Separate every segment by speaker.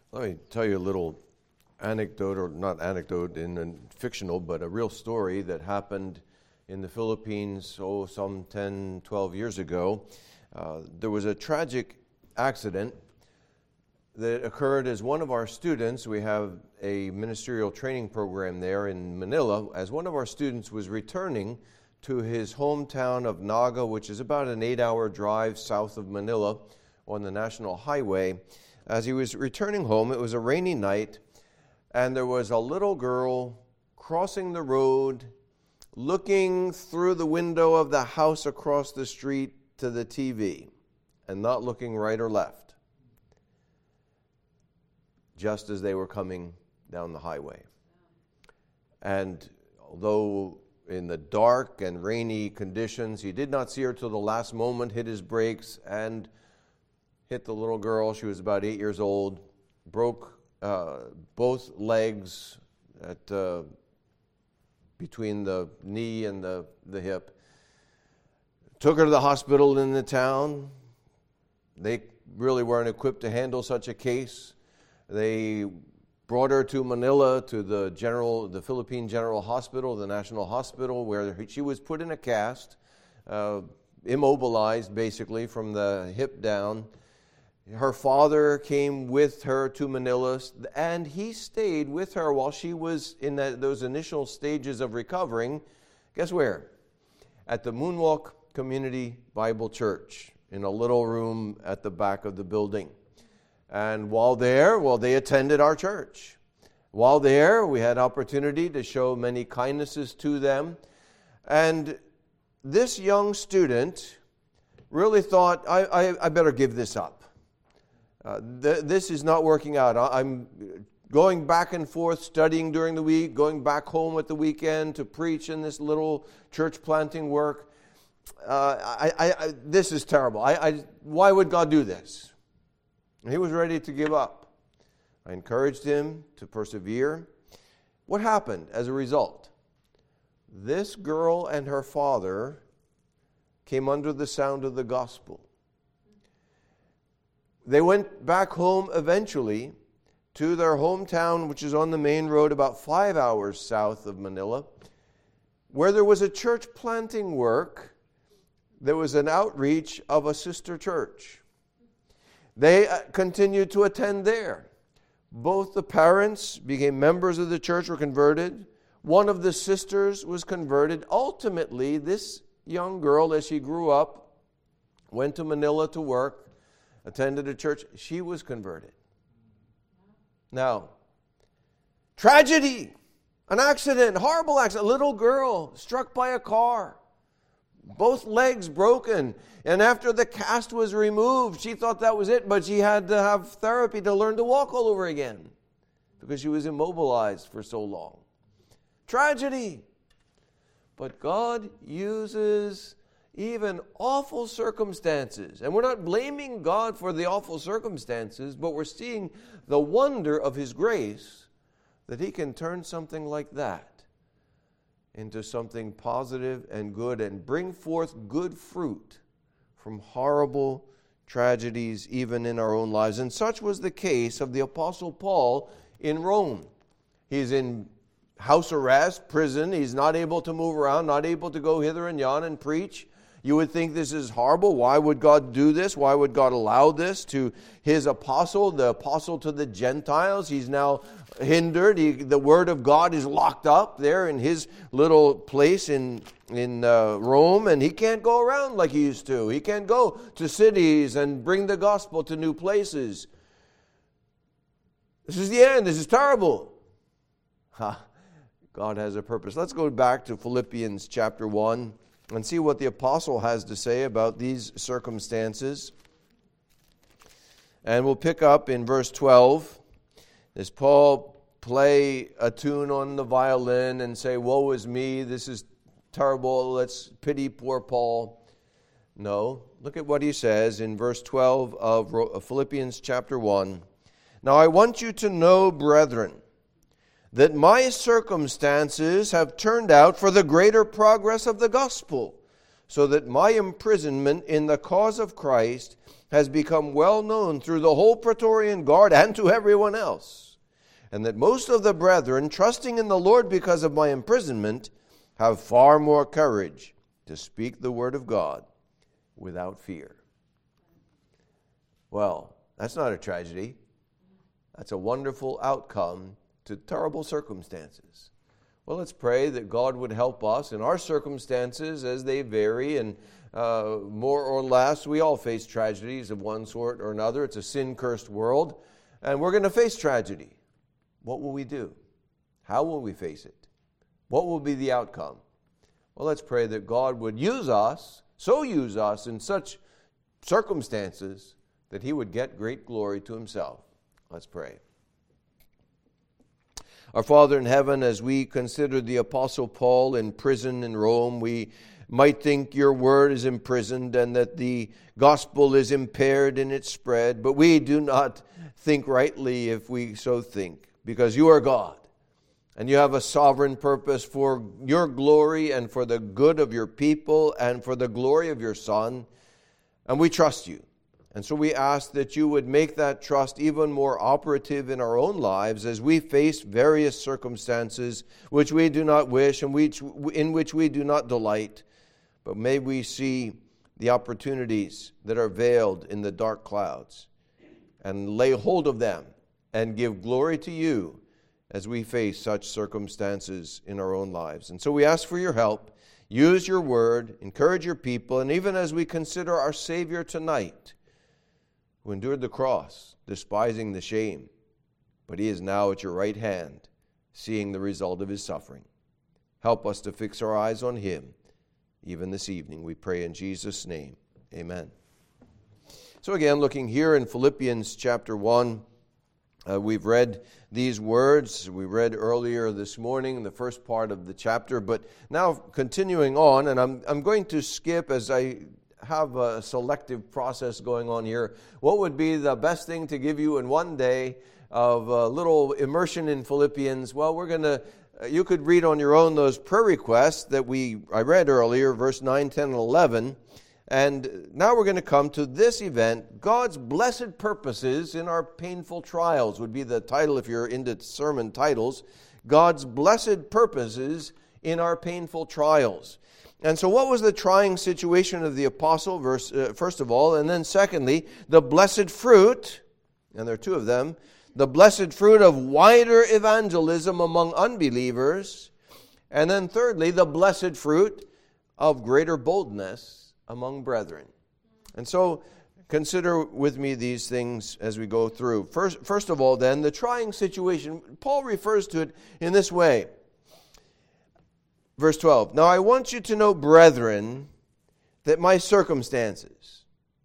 Speaker 1: Let me tell you a little anecdote, or not anecdote, fictional, but a real story that happened in the Philippines, some 10, 12 years ago. There was a tragic accident that occurred as one of our students, we have a ministerial training program there in Manila, as one of our students was returning to his hometown of Naga, which is about an 8-hour drive south of Manila on the National Highway. As he was returning home, it was a rainy night, and there was a little girl crossing the road, looking through the window of the house across the street to the TV, and not looking right or left, just as they were coming down the highway. And although in the dark and rainy conditions, he did not see her till the last moment, hit his brakes, and hit the little girl. She was about 8 years old, broke both legs at between the knee and the hip. Took her to the hospital in the town. They really weren't equipped to handle such a case. They brought her to Manila to the Philippine General Hospital, the National Hospital, where she was put in a cast, immobilized basically from the hip down. Her father came with her to Manila, and he stayed with her while she was in those initial stages of recovering. Guess where? At the Moonwalk Community Bible Church, in a little room at the back of the building. And while there, they attended our church. While there, we had opportunity to show many kindnesses to them. And this young student really thought, I better give this up. This is not working out. I'm going back and forth, studying during the week, going back home at the weekend to preach in this little church planting work. This is terrible. Why would God do this? And he was ready to give up. I encouraged him to persevere. What happened as a result? This girl and her father came under the sound of the gospel. They went back home eventually to their hometown, which is on the main road about 5 hours south of Manila, where there was a church planting work. There was an outreach of a sister church. They continued to attend there. Both the parents became members of the church, were converted. One of the sisters was converted. Ultimately, this young girl, as she grew up, went to Manila to work, attended a church. She was converted. Now, tragedy, an accident, horrible accident, a little girl struck by a car. Both legs broken. And after the cast was removed, she thought that was it, but she had to have therapy to learn to walk all over again because she was immobilized for so long. Tragedy. But God uses even awful circumstances. And we're not blaming God for the awful circumstances, but we're seeing the wonder of His grace that He can turn something like that into something positive and good and bring forth good fruit from horrible tragedies even in our own lives. And such was the case of the Apostle Paul in Rome. He's in house arrest, prison. He's not able to move around, not able to go hither and yon and preach. You would think this is horrible. Why would God do this? Why would God allow this to His apostle, the apostle to the Gentiles? He's now hindered. The Word of God is locked up there in his little place in Rome, and he can't go around like he used to. He can't go to cities and bring the gospel to new places. This is the end. This is terrible. God has a purpose. Let's go back to Philippians chapter 1. And see what the apostle has to say about these circumstances. And we'll pick up in verse 12. Does Paul play a tune on the violin and say, woe is me, this is terrible, let's pity poor Paul? No. Look at what he says in verse 12 of Philippians chapter 1. Now I want you to know, brethren, that my circumstances have turned out for the greater progress of the gospel, so that my imprisonment in the cause of Christ has become well known through the whole Praetorian Guard and to everyone else, and that most of the brethren, trusting in the Lord because of my imprisonment, have far more courage to speak the word of God without fear. Well, that's not a tragedy. That's a wonderful outcome to terrible circumstances. Well, let's pray that God would help us in our circumstances as they vary, and more or less, we all face tragedies of one sort or another. It's a sin-cursed world, and we're going to face tragedy. What will we do? How will we face it? What will be the outcome? Well, let's pray that God would use us in such circumstances that He would get great glory to Himself. Let's pray. Our Father in heaven, as we consider the Apostle Paul in prison in Rome, we might think your word is imprisoned and that the gospel is impaired in its spread, but we do not think rightly if we so think, because you are God, and you have a sovereign purpose for your glory and for the good of your people and for the glory of your Son, and we trust you. And so we ask that you would make that trust even more operative in our own lives as we face various circumstances which we do not wish and in which we do not delight. But may we see the opportunities that are veiled in the dark clouds and lay hold of them and give glory to you as we face such circumstances in our own lives. And so we ask for your help. Use your word, encourage your people, and even as we consider our Savior tonight, who endured the cross, despising the shame, but He is now at your right hand, seeing the result of His suffering. Help us to fix our eyes on Him, even this evening. We pray in Jesus' name. Amen. So again, looking here in Philippians chapter 1, we've read these words. We read earlier this morning the first part of the chapter, but now continuing on, and I'm going to skip as I have a selective process going on here. What would be the best thing to give you in one day of a little immersion in Philippians? Well, you could read on your own those prayer requests that I read earlier, verse 9, 10, and 11. And now we're going to come to this event, God's blessed purposes in our painful trials would be the title if you're into sermon titles. God's blessed purposes in our painful trials. And so what was the trying situation of the apostle, first of all, and then secondly, the blessed fruit, and there are two of them, the blessed fruit of wider evangelism among unbelievers, and then thirdly, the blessed fruit of greater boldness among brethren. And so consider with me these things as we go through. First of all, then, the trying situation, Paul refers to it in this way. Verse 12, now I want you to know, brethren, that my circumstances.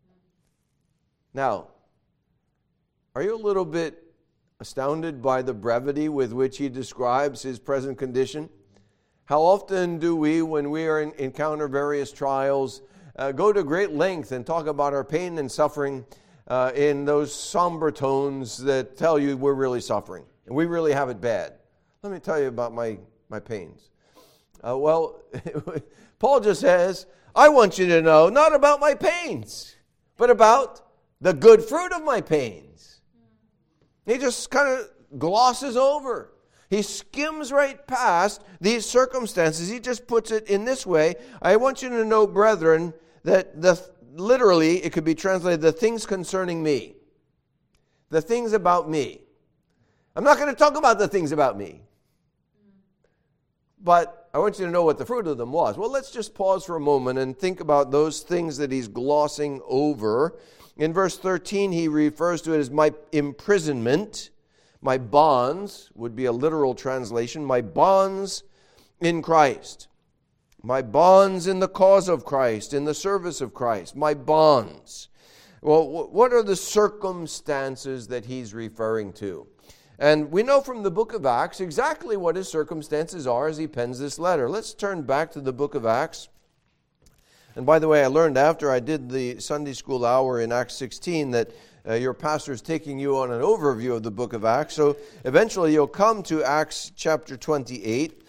Speaker 1: Now, are you a little bit astounded by the brevity with which he describes his present condition? How often do we, when we encounter various trials, go to great length and talk about our pain and suffering in those somber tones that tell you we're really suffering and we really have it bad? Let me tell you about my pains. Paul just says, I want you to know not about my pains, but about the good fruit of my pains. He just kind of glosses over. He skims right past these circumstances. He just puts it in this way. I want you to know, brethren, that literally it could be translated, the things concerning me. The things about me. I'm not going to talk about the things about me. But I want you to know what the fruit of them was. Well, let's just pause for a moment and think about those things that he's glossing over. In verse 13, he refers to it as my imprisonment. My bonds would be a literal translation. My bonds in Christ. My bonds in the cause of Christ, in the service of Christ. My bonds. Well, what are the circumstances that he's referring to? And we know from the book of Acts exactly what his circumstances are as he pens this letter. Let's turn back to the book of Acts. And by the way, I learned after I did the Sunday school hour in Acts 16 that your pastor is taking you on an overview of the book of Acts. So eventually you'll come to Acts chapter 28.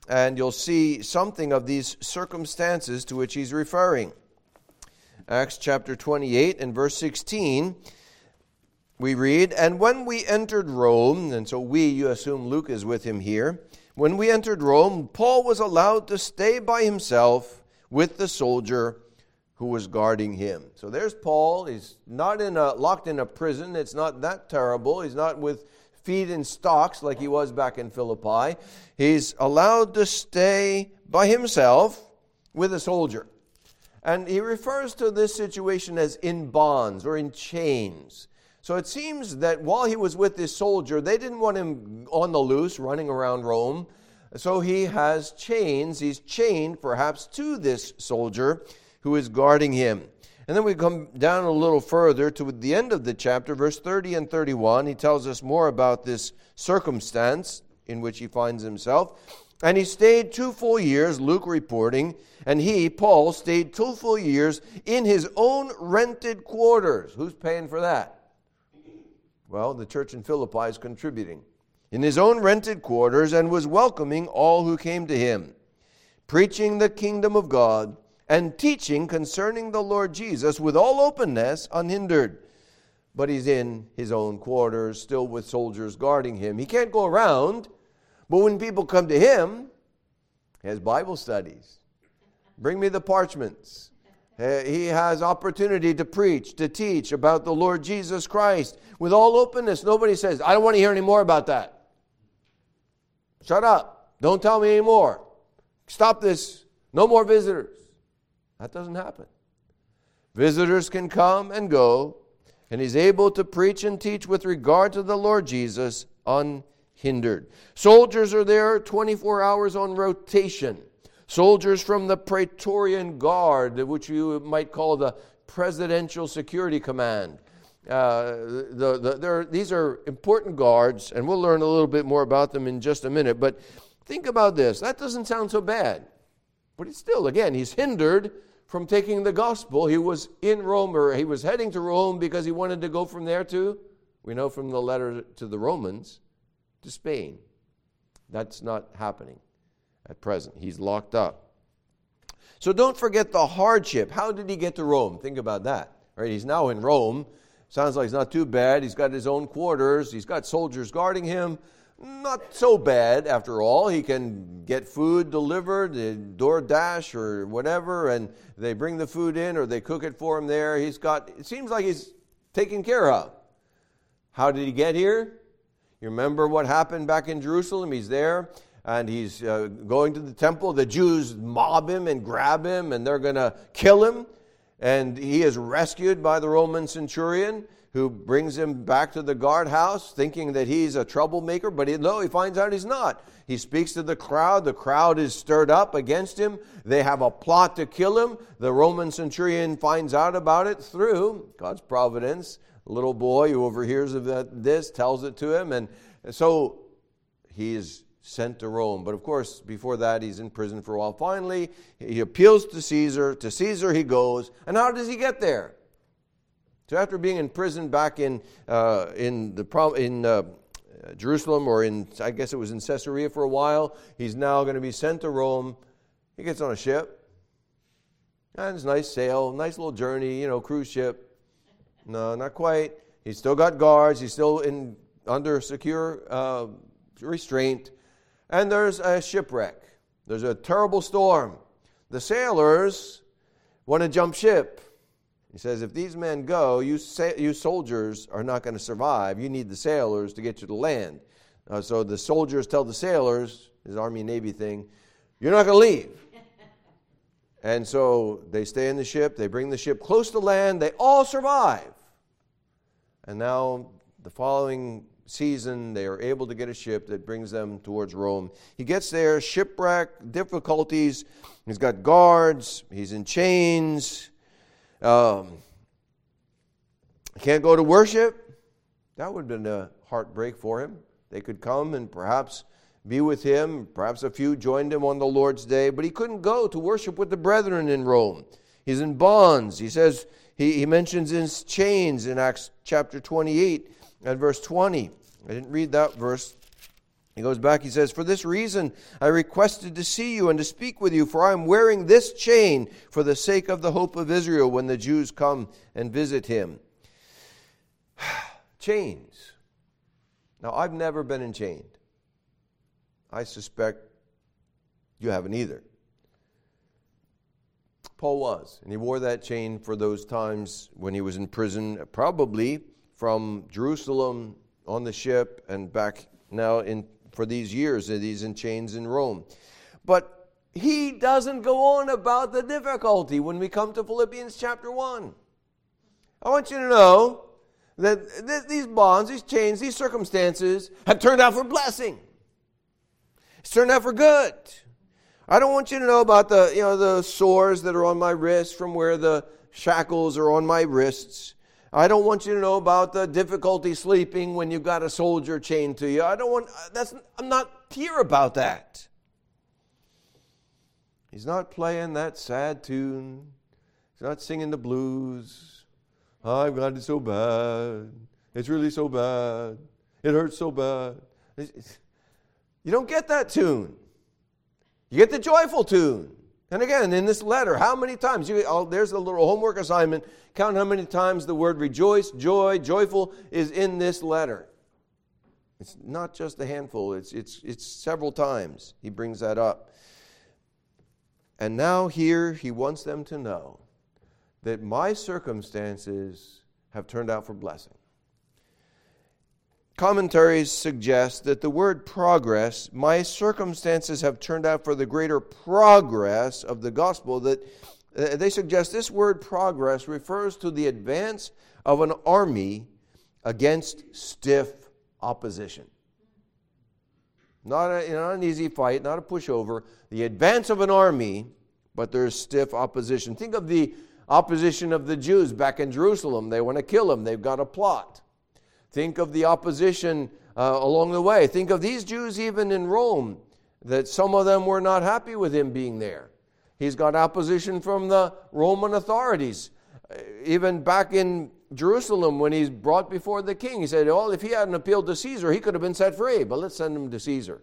Speaker 1: and you'll see something of these circumstances to which he's referring. Acts chapter 28 and verse 16, we read, "And when we entered Rome," and so you assume Luke is with him here, "when we entered Rome, Paul was allowed to stay by himself with the soldier who was guarding him." So there's Paul. He's not locked in a prison. It's not that terrible. He's not with feet in stocks like he was back in Philippi. He's allowed to stay by himself with a soldier. And he refers to this situation as in bonds or in chains. So it seems that while he was with this soldier, they didn't want him on the loose running around Rome. So he has chains. He's chained perhaps to this soldier who is guarding him. And then we come down a little further to the end of the chapter, verse 30 and 31. He tells us more about this circumstance in which he finds himself. "And he stayed 2 full years," Luke reporting, "and he, Paul, stayed 2 full years in his own rented quarters." Who's paying for that? Well, the church in Philippi is contributing. "In his own rented quarters, and was welcoming all who came to him, preaching the kingdom of God, and teaching concerning the Lord Jesus with all openness, unhindered." But he's in his own quarters, still with soldiers guarding him. He can't go around, but when people come to him, he has Bible studies. Bring me the parchments. He has opportunity to preach, to teach about the Lord Jesus Christ with all openness. Nobody says, "I don't want to hear any more about that. Shut up. Don't tell me anymore. Stop this. No more visitors." That doesn't happen. Visitors can come and go, and he's able to preach and teach with regard to the Lord Jesus unhindered. Soldiers are there 24 hours on rotation. Soldiers from the Praetorian Guard, which you might call the Presidential Security Command. These are important guards, and we'll learn a little bit more about them in just a minute. But think about this. That doesn't sound so bad. But it's still, again, he's hindered from taking the gospel. He was in Rome, or he was heading to Rome because he wanted to go from there to, we know from the letter to the Romans, to Spain. That's not happening at present. He's locked up. So don't forget the hardship. How did he get to Rome? Think about that. Right? He's now in Rome. Sounds like it's not too bad. He's got his own quarters. He's got soldiers guarding him. Not so bad, after all. He can get food delivered, DoorDash or whatever, and they bring the food in or they cook it for him there. It seems like he's taken care of. How did he get here? You remember what happened back in Jerusalem? He's there, and he's going to the temple. The Jews mob him and grab him, and they're going to kill him. And he is rescued by the Roman centurion, who brings him back to the guardhouse thinking that he's a troublemaker, but he finds out he's not. He speaks to the crowd. The crowd is stirred up against him. They have a plot to kill him. The Roman centurion finds out about it through God's providence. A little boy who overhears of this tells it to him, and so he is sent to Rome. But of course, before that, he's in prison for a while. Finally, he appeals to Caesar. To Caesar he goes. And how does he get there? So after being in prison back in Jerusalem, or I guess it was in Caesarea for a while, he's now going to be sent to Rome. He gets on a ship. And it's a nice sail, nice little journey, cruise ship. No, not quite. He's still got guards. He's still under secure restraint. And there's a shipwreck. There's a terrible storm. The sailors want to jump ship. He says, if these men go, you soldiers are not going to survive. You need the sailors to get you to land. So the soldiers tell the sailors, his Army and Navy thing, you're not going to leave. And so they stay in the ship. They bring the ship close to land. They all survive. And now the following season, they are able to get a ship that brings them towards Rome. He gets there, shipwreck, difficulties. He's got guards. He's in chains. Can't go to worship. That would have been a heartbreak for him. They could come and perhaps be with him. Perhaps a few joined him on the Lord's Day, but he couldn't go to worship with the brethren in Rome. He's in bonds. He says, he mentions his chains in Acts chapter 28 and verse 20. I didn't read that verse. He goes back, he says, "For this reason I requested to see you and to speak with you, for I am wearing this chain for the sake of the hope of Israel when the Jews come and visit him." Chains. Now, I've never been enchained. I suspect you haven't either. Paul was, and he wore that chain for those times when he was in prison, probably from Jerusalem on the ship and back now for these years that he's in chains in Rome. But he doesn't go on about the difficulty when we come to Philippians chapter 1. I want you to know that these bonds, these chains, these circumstances have turned out for blessing. It's turned out for good. I don't want you to know about the sores that are on my wrists from where the shackles are on my wrists. I don't want you to know about the difficulty sleeping when you've got a soldier chained to you. I'm not here about that. He's not playing that sad tune. He's not singing the blues. I've got it so bad. It's really so bad. It hurts so bad. You don't get that tune. You get the joyful tune. And again, in this letter, how many times? There's a little homework assignment. Count how many times the word rejoice, joy, joyful is in this letter. It's not just a handful. It's several times he brings that up. And now here he wants them to know that my circumstances have turned out for blessing. Commentaries suggest that the word progress, my circumstances have turned out for the greater progress of the gospel, that they suggest this word progress refers to the advance of an army against stiff opposition. Not an easy fight, not a pushover. The advance of an army, but there's stiff opposition. Think of the opposition of the Jews back in Jerusalem. They want to kill him. They've got a plot. Think of the opposition along the way. Think of these Jews even in Rome, that some of them were not happy with him being there. He's got opposition from the Roman authorities. Even back in Jerusalem, when he's brought before the king, he said, well, if he hadn't appealed to Caesar, he could have been set free, but let's send him to Caesar.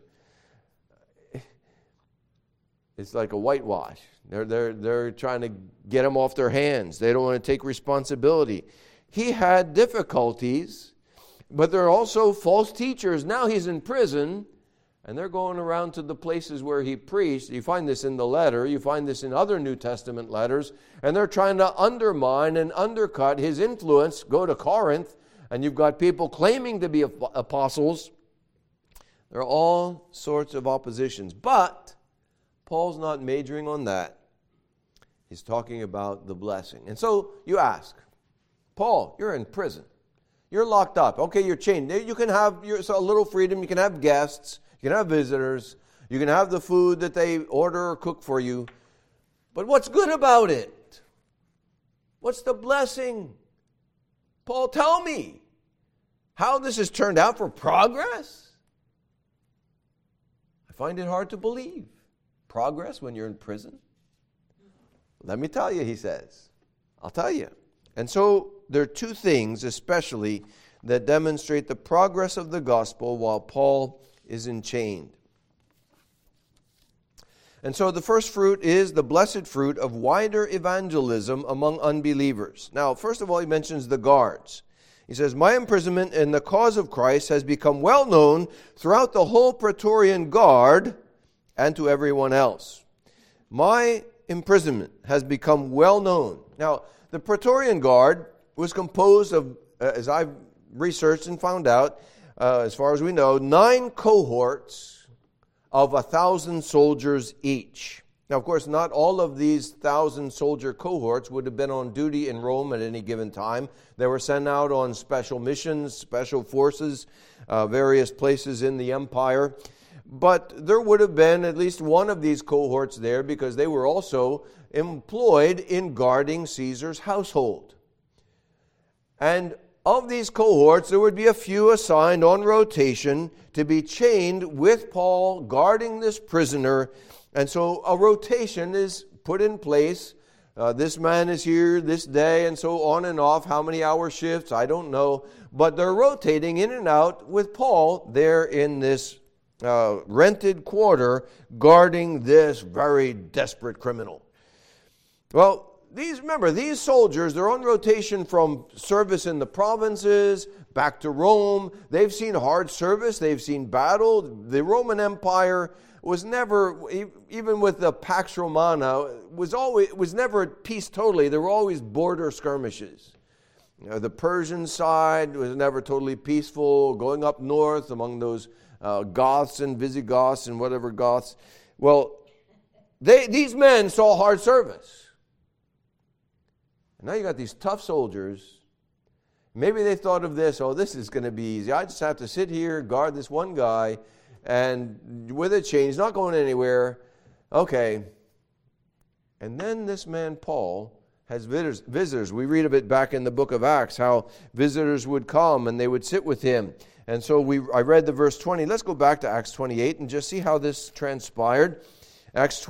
Speaker 1: It's like a whitewash. They're trying to get him off their hands. They don't want to take responsibility. He had difficulties, but there are also false teachers. Now he's in prison, and they're going around to the places where he preached. You find this in the letter. You find this in other New Testament letters. And they're trying to undermine and undercut his influence. Go to Corinth, and you've got people claiming to be apostles. There are all sorts of oppositions. But Paul's not majoring on that. He's talking about the blessing. And so you ask, Paul, you're in prison. You're locked up. Okay, you're chained. You can have a little freedom. You can have guests. You can have visitors. You can have the food that they order or cook for you. But what's good about it? What's the blessing? Paul, tell me how this has turned out for progress. I find it hard to believe. Progress when you're in prison? Let me tell you, he says. I'll tell you. And so there are two things especially that demonstrate the progress of the gospel while Paul is enchained. And so the first fruit is the blessed fruit of wider evangelism among unbelievers. Now, first of all, he mentions the guards. He says, my imprisonment in the cause of Christ has become well known throughout the whole Praetorian Guard and to everyone else. My imprisonment has become well known. Now, the Praetorian Guard was composed of, as I've researched and found out, as far as we know, 9 cohorts of 1,000 soldiers each. Now, of course, not all of these 1,000-soldier cohorts would have been on duty in Rome at any given time. They were sent out on special missions, special forces, various places in the empire. But there would have been at least one of these cohorts there because they were also employed in guarding Caesar's household. And of these cohorts, there would be a few assigned on rotation to be chained with Paul, guarding this prisoner. And so a rotation is put in place. This man is here this day, and so on and off. How many hour shifts? I don't know. But they're rotating in and out with Paul there in this rented quarter guarding this very desperate criminal. Well, these soldiers, they're on rotation from service in the provinces back to Rome. They've seen hard service. They've seen battle. The Roman Empire was never, even with the Pax Romana, was never at peace totally. There were always border skirmishes. The Persian side was never totally peaceful, going up north among those Goths and Visigoths and whatever Goths. Well, these men saw hard service. And now you got these tough soldiers. Maybe they thought of this, this is going to be easy. I just have to sit here, guard this one guy, and with a chain, he's not going anywhere. Okay. And then this man, Paul, has visitors. We read of it back in the book of Acts, how visitors would come and they would sit with him. And so I read the verse 20. Let's go back to Acts 28 and just see how this transpired. Acts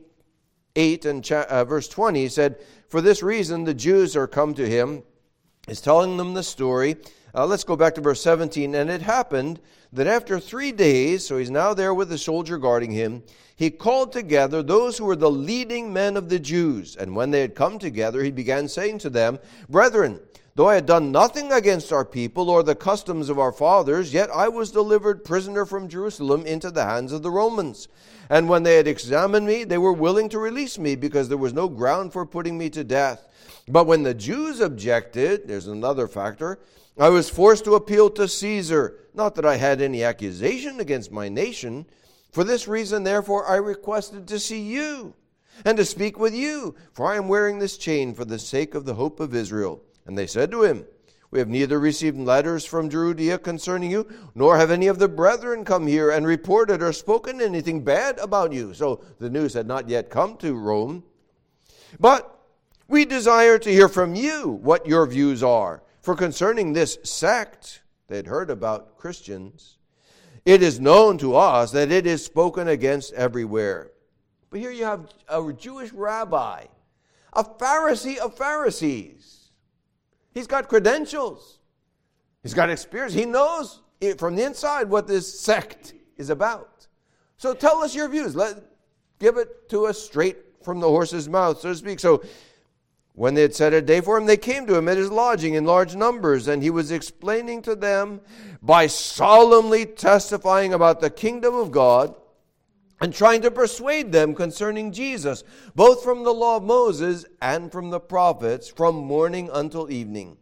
Speaker 1: 28 and verse 20 said, "For this reason the Jews are come to him." He's telling them the story. Let's go back to verse 17. "And it happened that after 3 days," so he's now there with the soldier guarding him, "he called together those who were the leading men of the Jews. And when they had come together, he began saying to them, 'Brethren, though I had done nothing against our people or the customs of our fathers, yet I was delivered prisoner from Jerusalem into the hands of the Romans. And when they had examined me, they were willing to release me, because there was no ground for putting me to death. But when the Jews objected,'" there's another factor, "I was forced to appeal to Caesar, not that I had any accusation against my nation. For this reason, therefore, I requested to see you and to speak with you, for I am wearing this chain for the sake of the hope of Israel." And they said to him, "We have neither received letters from Judea concerning you, nor have any of the brethren come here and reported or spoken anything bad about you." So the news had not yet come to Rome. "But we desire to hear from you what your views are. For concerning this sect," they had heard about Christians, "it is known to us that it is spoken against everywhere." But here you have a Jewish rabbi, a Pharisee of Pharisees. He's got credentials. He's got experience. He knows from the inside what this sect is about. So tell us your views. Give it to us straight from the horse's mouth, so to speak. So when they had set a day for him, they came to him at his lodging in large numbers, and he was explaining to them by solemnly testifying about the kingdom of God and trying to persuade them concerning Jesus, both from the law of Moses and from the prophets, from morning until evening.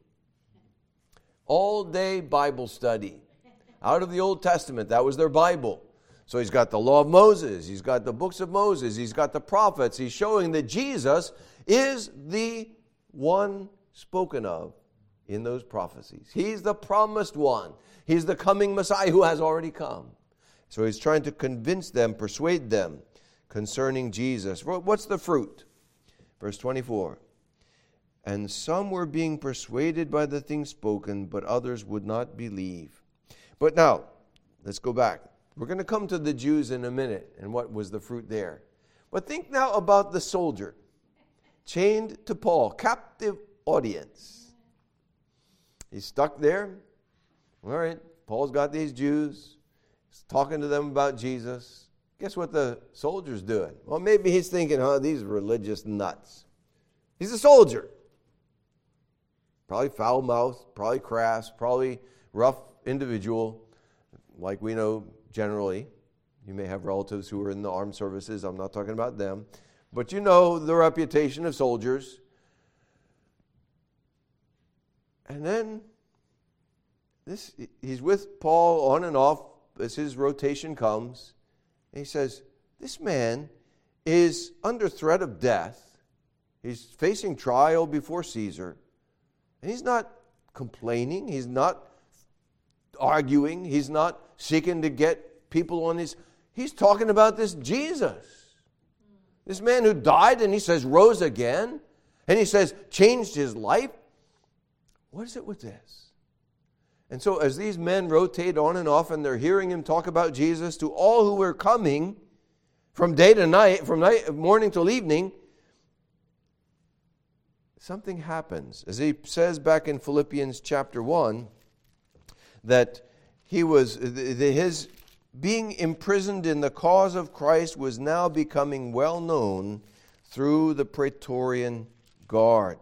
Speaker 1: All day Bible study. Out of the Old Testament, that was their Bible. So he's got the law of Moses, he's got the books of Moses, he's got the prophets. He's showing that Jesus is the one spoken of in those prophecies. He's the promised one. He's the coming Messiah who has already come. So he's trying to convince them, persuade them concerning Jesus. What's the fruit? Verse 24. "And some were being persuaded by the things spoken, but others would not believe." But now, let's go back. We're going to come to the Jews in a minute and what was the fruit there. But think now about the soldier, chained to Paul, captive audience. He's stuck there. All right, Paul's got these Jews. He's talking to them about Jesus. Guess what the soldier's doing? Well, maybe he's thinking, these religious nuts. He's a soldier. Probably foul-mouthed, probably crass, probably rough individual, like we know generally. You may have relatives who are in the armed services. I'm not talking about them. But you know the reputation of soldiers. And then he's with Paul on and off as his rotation comes. And he says, this man is under threat of death. He's facing trial before Caesar. And he's not complaining. He's not arguing. He's not seeking to get people on his... He's talking about this Jesus. This man who died and he says rose again. And he says changed his life. What is it with this? And so as these men rotate on and off and they're hearing him talk about Jesus to all who were coming from day to night, from morning till evening, something happens. As he says back in Philippians chapter 1, that his being imprisoned in the cause of Christ was now becoming well known through the Praetorian Guard.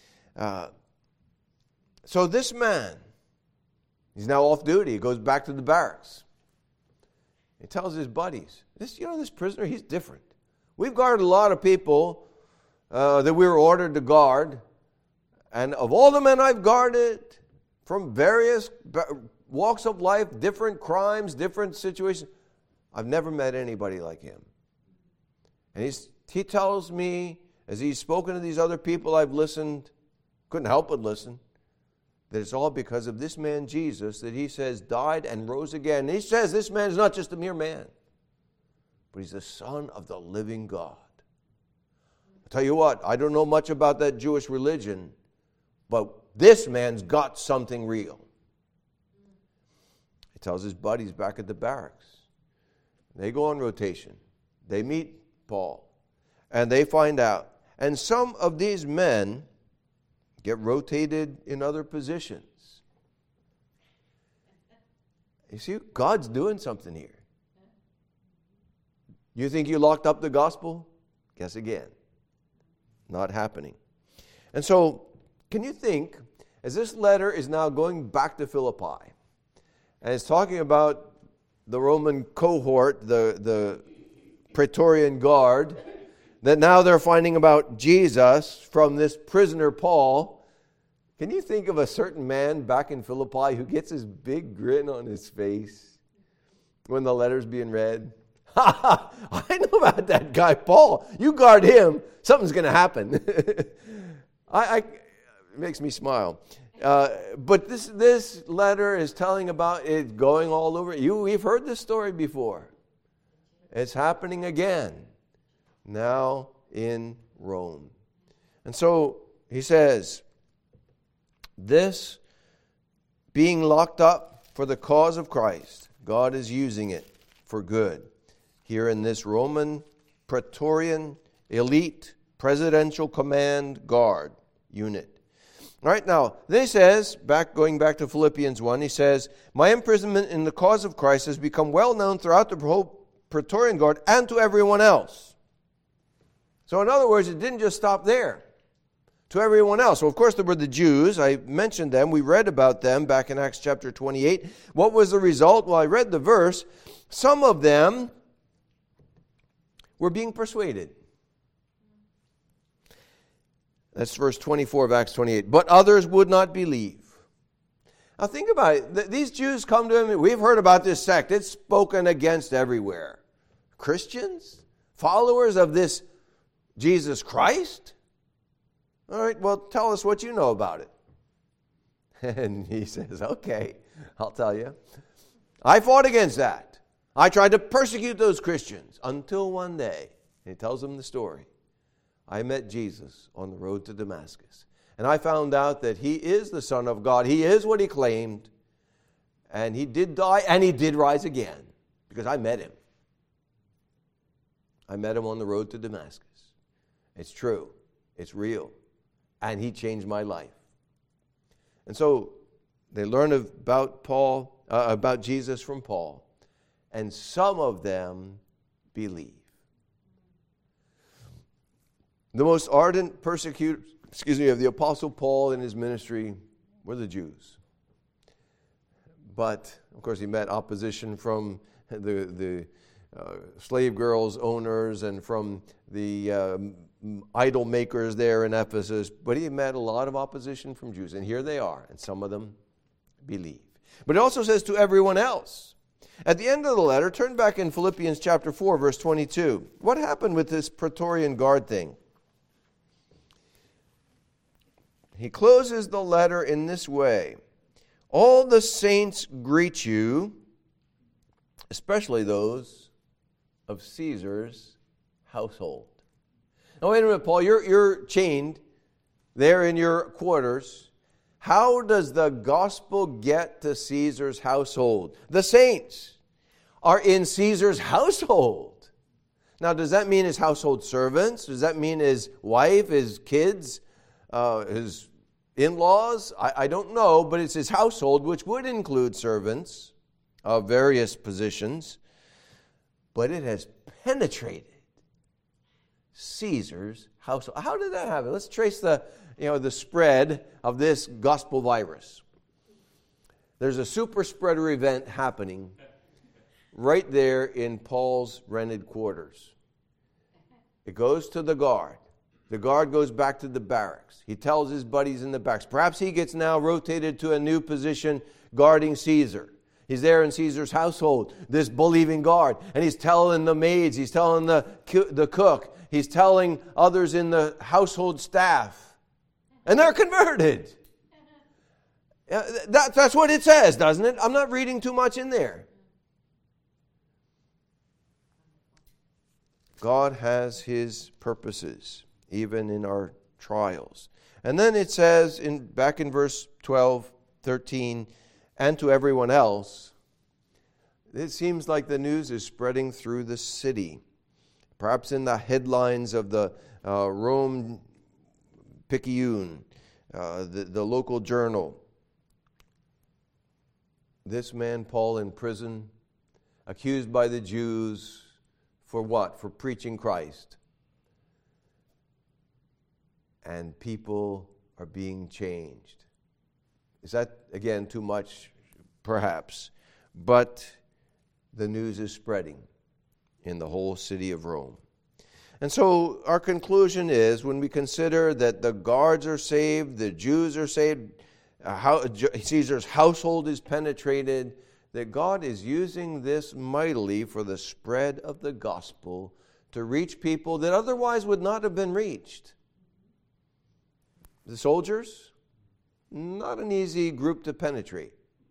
Speaker 1: So this man, he's now off duty. He goes back to the barracks. He tells his buddies, this prisoner, he's different. We've guarded a lot of people that we were ordered to guard. And of all the men I've guarded from various walks of life, different crimes, different situations, I've never met anybody like him. And he tells me, as he's spoken to these other people I've listened, couldn't help but listen, that it's all because of this man Jesus that he says died and rose again. And he says this man is not just a mere man, but he's the Son of the living God. I'll tell you what, I don't know much about that Jewish religion, but this man's got something real. He tells his buddies back at the barracks. They go on rotation. They meet Paul, and they find out. And some of these men get rotated in other positions. You see, God's doing something here. You think you locked up the gospel? Guess again. Not happening. And so, can you think, as this letter is now going back to Philippi, and it's talking about the Roman cohort, the Praetorian Guard, that now they're finding about Jesus from this prisoner Paul. Can you think of a certain man back in Philippi who gets his big grin on his face when the letter's being read? I know about that guy, Paul. You guard him, something's going to happen. It makes me smile. But this letter is telling about it going all over. We've heard this story before. It's happening again, now in Rome. And so he says, this being locked up for the cause of Christ, God is using it for good. Here in this Roman Praetorian elite presidential command guard unit. All right, now, then he says, going back to Philippians 1, he says, my imprisonment in the cause of Christ has become well known throughout the whole Praetorian Guard and to everyone else. So in other words, it didn't just stop there. To everyone else. So of course there were the Jews. I mentioned them. We read about them back in Acts chapter 28. What was the result? Well, I read the verse. Some of them were being persuaded. That's verse 24 of Acts 28. But others would not believe. Now think about it. These Jews come to him. We've heard about this sect. It's spoken against everywhere. Christians? Followers of this Jesus Christ? All right, well, tell us what you know about it. And he says, okay, I'll tell you. I fought against that. I tried to persecute those Christians until one day, and he tells them the story, I met Jesus on the road to Damascus. And I found out that he is the Son of God. He is what he claimed. And he did die, and he did rise again, because I met him. I met him on the road to Damascus. It's true. It's real. And he changed my life. And so they learn about Jesus from Paul, and some of them believe. The most ardent persecutors, of the Apostle Paul in his ministry were the Jews. But, of course, he met opposition from the slave girls owners and from the idol makers there in Ephesus. But he met a lot of opposition from Jews. And here they are, and some of them believe. But it also says to everyone else. At the end of the letter, turn back in Philippians chapter 4, verse 22. What happened with this Praetorian Guard thing? He closes the letter in this way. All the saints greet you, especially those of Caesar's household. Now wait a minute, Paul, you're chained there in your quarters. How does the gospel get to Caesar's household? The saints are in Caesar's household. Now, does that mean his household servants? Does that mean his wife, his kids, his in-laws? I don't know, but it's his household, which would include servants of various positions. but it has penetrated Caesar's household. How did that happen? Let's trace the spread of this gospel virus. There's a super spreader event happening right there in Paul's rented quarters. It goes to the guard. The guard goes back to the barracks. He tells his buddies in the barracks. Perhaps he gets now rotated to a new position guarding Caesar. He's there in Caesar's household, this believing guard. And he's telling the maids, he's telling the cook, he's telling others in the household staff. And they're converted. That's what it says, doesn't it? I'm not reading too much in there. God has His purposes, even in our trials. And then it says, back in verse 12, 13, and to everyone else, it seems like the news is spreading through the city. Perhaps in the headlines of the Rome Picayune, the local journal. This man, Paul, in prison, accused by the Jews for what? For preaching Christ. And people are being changed. Is that, again, too much? Perhaps. But the news is spreading in the whole city of Rome. And so our conclusion is, when we consider that the guards are saved, the Jews are saved, Caesar's household is penetrated, that God is using this mightily for the spread of the gospel to reach people that otherwise would not have been reached. The soldiers, not an easy group to penetrate.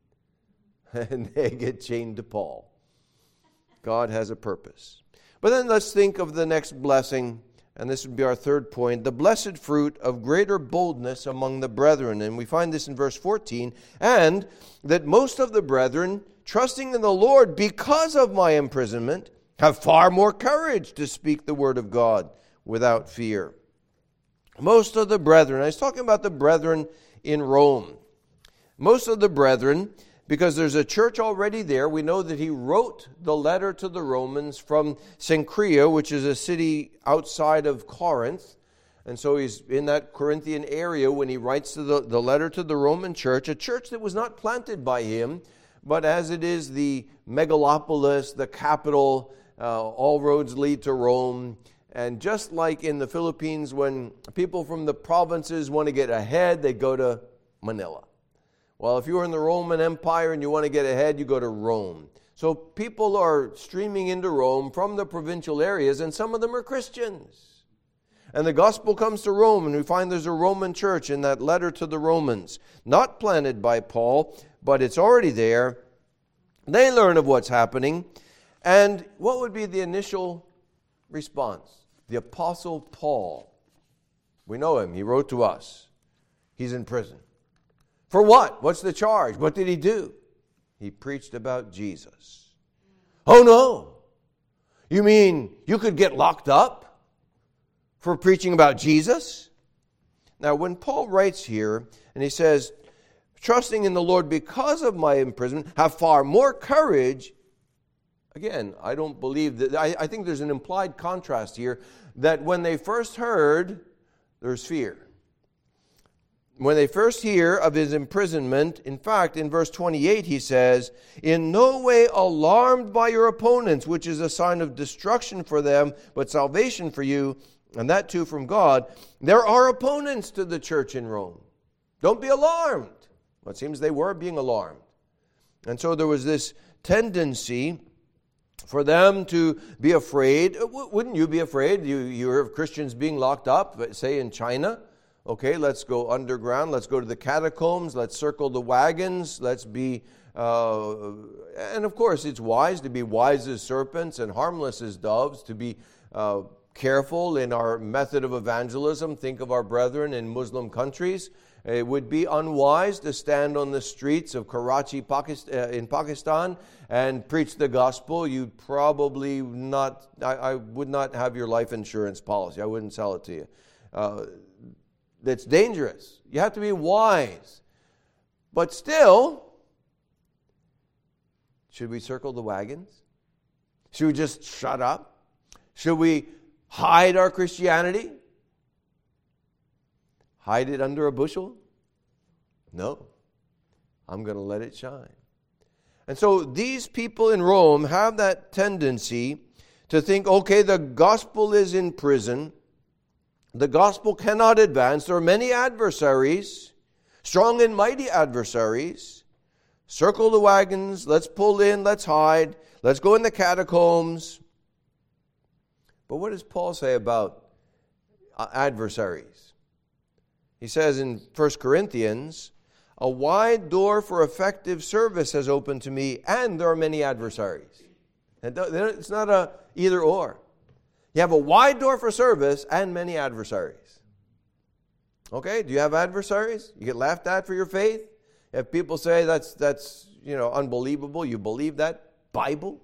Speaker 1: And they get chained to Paul. God has a purpose. But then let's think of the next blessing, and this would be our third point, the blessed fruit of greater boldness among the brethren. And we find this in verse 14, and that most of the brethren, trusting in the Lord because of my imprisonment, have far more courage to speak the word of God without fear. Most of the brethren, I was talking about the brethren in Rome. Most of the brethren, because there's a church already there. We know that he wrote the letter to the Romans from Cenchrea, which is a city outside of Corinth. And so he's in that Corinthian area when he writes to the letter to the Roman church, a church that was not planted by him, but as it is the megalopolis, the capital, all roads lead to Rome. And just like in the Philippines, when people from the provinces want to get ahead, they go to Manila. Well, if you were in the Roman Empire and you want to get ahead, you go to Rome. So people are streaming into Rome from the provincial areas, and some of them are Christians. And the gospel comes to Rome, and we find there's a Roman church in that letter to the Romans. Not planted by Paul, but it's already there. They learn of what's happening. And what would be the initial response? The Apostle Paul. We know him. He wrote to us. He's in prison. For what? What's the charge? What did he do? He preached about Jesus. Oh no! You mean you could get locked up for preaching about Jesus? Now, when Paul writes here, and he says, trusting in the Lord because of my imprisonment, have far more courage. Again, I don't believe that. I think there's an implied contrast here that when they first heard, there's fear. When they first hear of his imprisonment, in fact, in verse 28 he says, in no way alarmed by your opponents, which is a sign of destruction for them, but salvation for you, and that too from God. There are opponents to the church in Rome. Don't be alarmed. Well, it seems they were being alarmed. And so there was this tendency for them to be afraid. Wouldn't you be afraid? You hear of Christians being locked up, say in China. Okay, let's go underground. Let's go to the catacombs. Let's circle the wagons. Let's be, and of course it's wise to be wise as serpents and harmless as doves, to be careful in our method of evangelism. Think of our brethren in Muslim countries. It would be unwise to stand on the streets of Karachi, in Pakistan, and preach the gospel. You'd probably not, I would not have your life insurance policy. I wouldn't sell it to you. That's dangerous. You have to be wise. But still, should we circle the wagons? Should we just shut up? Should we hide our Christianity? Hide it under a bushel? No. I'm going to let it shine. And so these people in Rome have that tendency to think, okay, the gospel is in prison. The gospel cannot advance. There are many adversaries, strong and mighty adversaries. Circle the wagons. Let's pull in. Let's hide. Let's go in the catacombs. But what does Paul say about adversaries? He says in 1 Corinthians, a wide door for effective service has opened to me, and there are many adversaries. And it's not a either or. You have a wide door for service and many adversaries. Okay, do you have adversaries? You get laughed at for your faith? If people say that's unbelievable, you believe that Bible?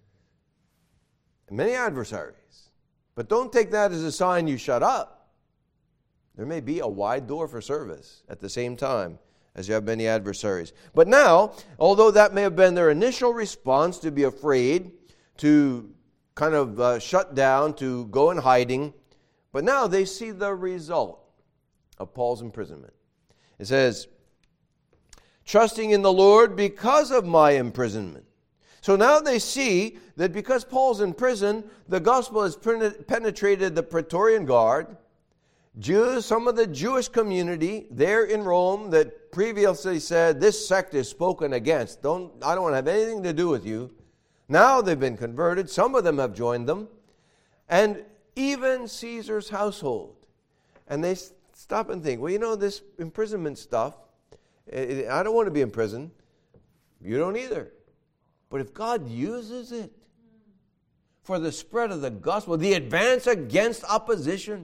Speaker 1: Many adversaries. But don't take that as a sign you shut up. There may be a wide door for service at the same time as you have many adversaries. But now, although that may have been their initial response to be afraid, to kind of shut down, to go in hiding, but now they see the result of Paul's imprisonment. It says, trusting in the Lord because of my imprisonment. So now they see that because Paul's in prison, the gospel has penetrated the Praetorian Guard. Jews, some of the Jewish community there in Rome that previously said, this sect is spoken against. I don't want to have anything to do with you. Now they've been converted. Some of them have joined them. And even Caesar's household. And they stop and think, well, this imprisonment stuff, I don't want to be in prison. You don't either. But if God uses it for the spread of the gospel, the advance against opposition,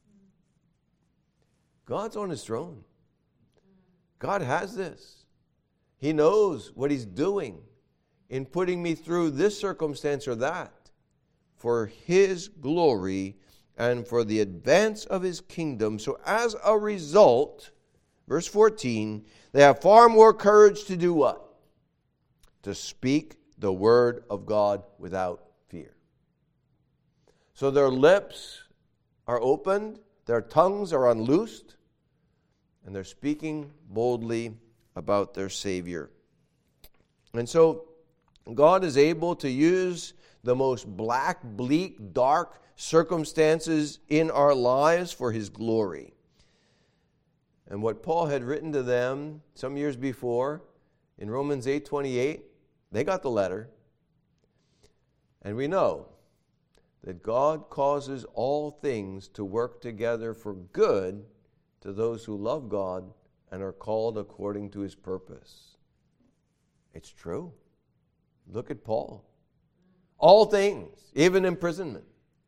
Speaker 1: God's on his throne. God has this. He knows what he's doing in putting me through this circumstance or that for his glory and for the advance of his kingdom. So as a result, verse 14, they have far more courage to do what? To speak the word of God without fear. So their lips are opened, their tongues are unloosed, and they're speaking boldly about their Savior. And so God is able to use the most black, bleak, dark circumstances in our lives for his glory. And what Paul had written to them some years before in Romans 8:28, they got the letter. And we know that God causes all things to work together for good to those who love God and are called according to his purpose. It's true. Look at Paul. All things, even imprisonment,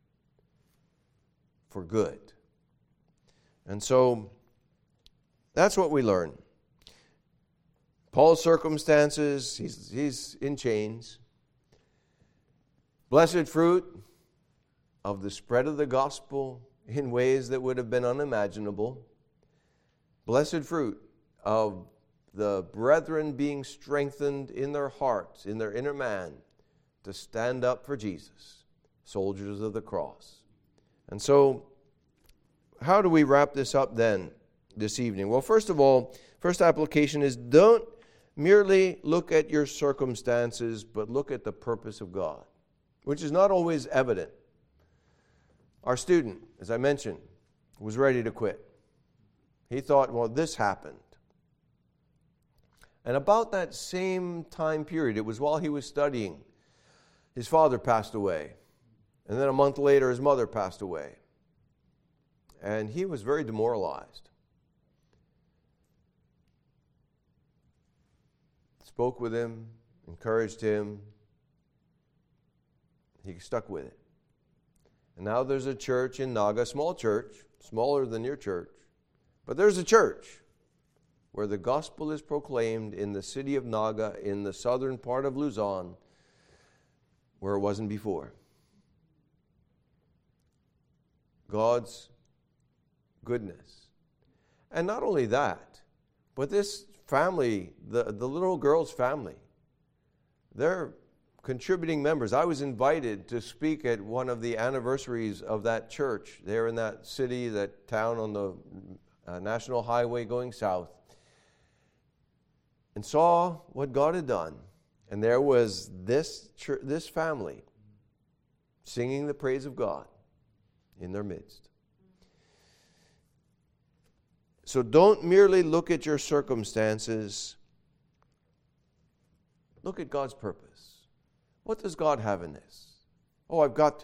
Speaker 1: for good. And so that's what we learn. Paul's circumstances, he's in chains. Blessed fruit of the spread of the gospel in ways that would have been unimaginable. Blessed fruit of the brethren being strengthened in their hearts, in their inner man, to stand up for Jesus, soldiers of the cross. And so, how do we wrap this up then this evening? Well, first of all, first application is don't merely look at your circumstances, but look at the purpose of God, which is not always evident. Our student, as I mentioned, was ready to quit. He thought, well, this happened. And about that same time period, it was while he was studying, his father passed away. And then a month later, his mother passed away. And he was very demoralized. Spoke with him, encouraged him. He stuck with it. And now there's a church in Naga, small church, smaller than your church. But there's a church where the gospel is proclaimed in the city of Naga, in the southern part of Luzon, where it wasn't before. God's goodness. And not only that, but this family, the little girl's family, they're contributing members. I was invited to speak at one of the anniversaries of that church there in that city, that town on the National Highway going south, and saw what God had done. And there was this family singing the praise of God in their midst. So don't merely look at your circumstances. Look at God's purpose. What does God have in this? Oh, I've got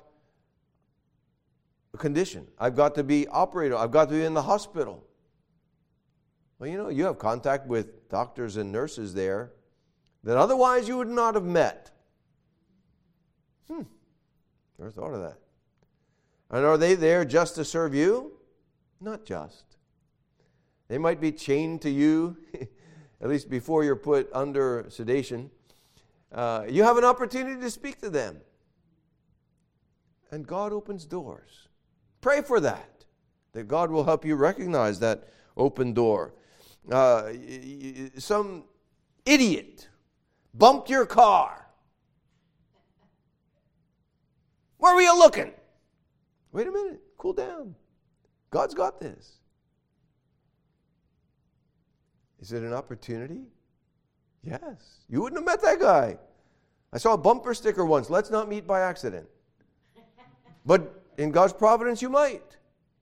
Speaker 1: a condition. I've got to be operated. I've got to be in the hospital. Well, you have contact with doctors and nurses there that otherwise you would not have met. Never thought of that. And are they there just to serve you? Not just. They might be chained to you, at least before you're put under sedation. You have an opportunity to speak to them. And God opens doors. Pray for that God will help you recognize that open door. Some idiot bumped your car. Where were you looking? Wait a minute. Cool down. God's got this. Is it an opportunity? Yes. You wouldn't have met that guy. I saw a bumper sticker once. Let's not meet by accident. But in God's providence, you might.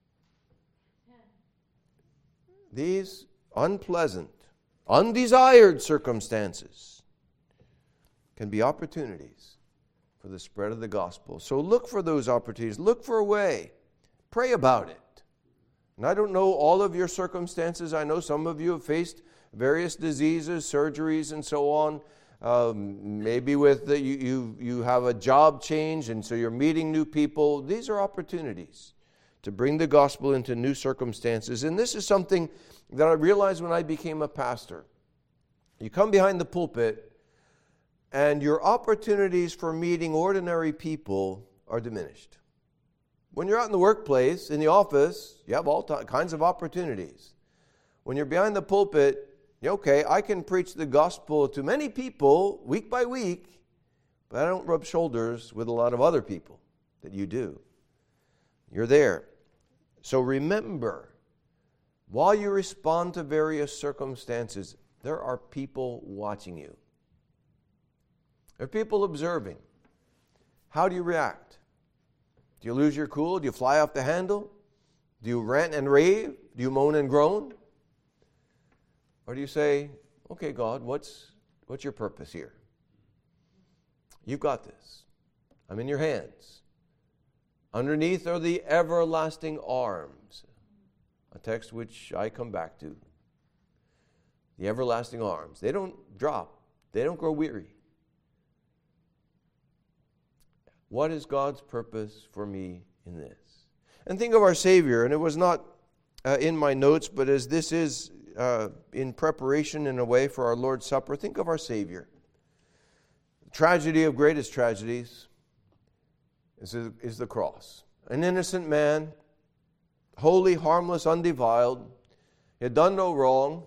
Speaker 1: These unpleasant, undesired circumstances can be opportunities for the spread of the gospel. So look for those opportunities. Look for a way. Pray about it. And I don't know all of your circumstances. I know some of you have faced various diseases, surgeries, and so on. Maybe with you have a job change, and so you're meeting new people. These are opportunities to bring the gospel into new circumstances. And this is something that I realized when I became a pastor. You come behind the pulpit, and your opportunities for meeting ordinary people are diminished. When you're out in the workplace, in the office, you have all kinds of opportunities. When you're behind the pulpit, okay, I can preach the gospel to many people week by week, but I don't rub shoulders with a lot of other people that you do. You're there. So remember, while you respond to various circumstances, there are people watching you. There are people observing. How do you react? Do you lose your cool? Do you fly off the handle? Do you rant and rave? Do you moan and groan? Or do you say, okay, God, what's your purpose here? You've got this. I'm in your hands. Underneath are the everlasting arms. A text which I come back to. The everlasting arms. They don't drop. They don't grow weary. What is God's purpose for me in this? And think of our Savior. And it was not in my notes, but as this is in preparation in a way for our Lord's Supper, think of our Savior. The tragedy of greatest tragedies is the cross. An innocent man, holy, harmless, undefiled. He had done no wrong.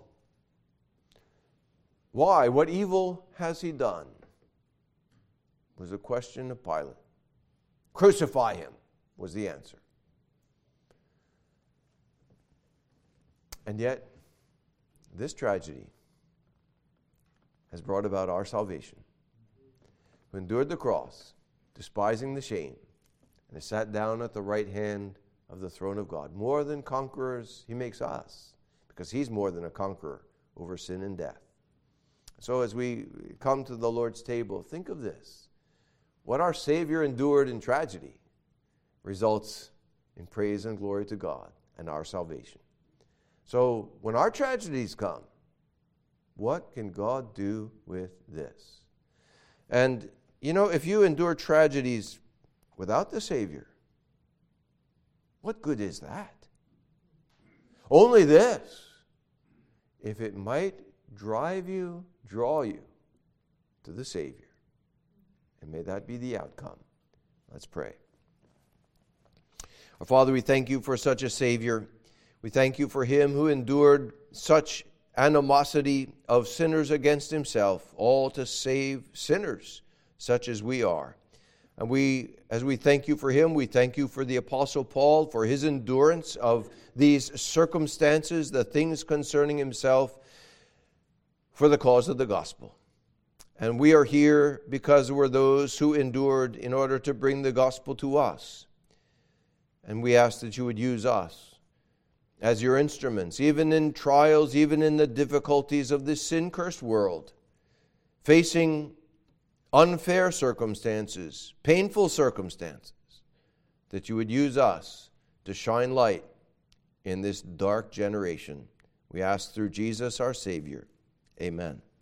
Speaker 1: Why? What evil has he done? Was a question of Pilate. Crucify him was the answer. And yet, this tragedy has brought about our salvation. Who endured the cross, despising the shame, and has sat down at the right hand of the throne of God. More than conquerors, he makes us, because he's more than a conqueror over sin and death. So as we come to the Lord's table, think of this. What our Savior endured in tragedy results in praise and glory to God and our salvation. So when our tragedies come, what can God do with this? And, if you endure tragedies without the Savior, what good is that? Only this, if it might draw you to the Savior. And may that be the outcome. Let's pray. Our Father, we thank you for such a Savior. We thank you for him who endured such animosity of sinners against himself, all to save sinners, such as we are. And as we thank you for him, we thank you for the Apostle Paul, for his endurance of these circumstances, the things concerning himself, for the cause of the gospel. And we are here because we're those who endured in order to bring the gospel to us. And we ask that you would use us as your instruments, even in trials, even in the difficulties of this sin-cursed world, facing unfair circumstances, painful circumstances, that you would use us to shine light in this dark generation. We ask through Jesus our Savior. Amen.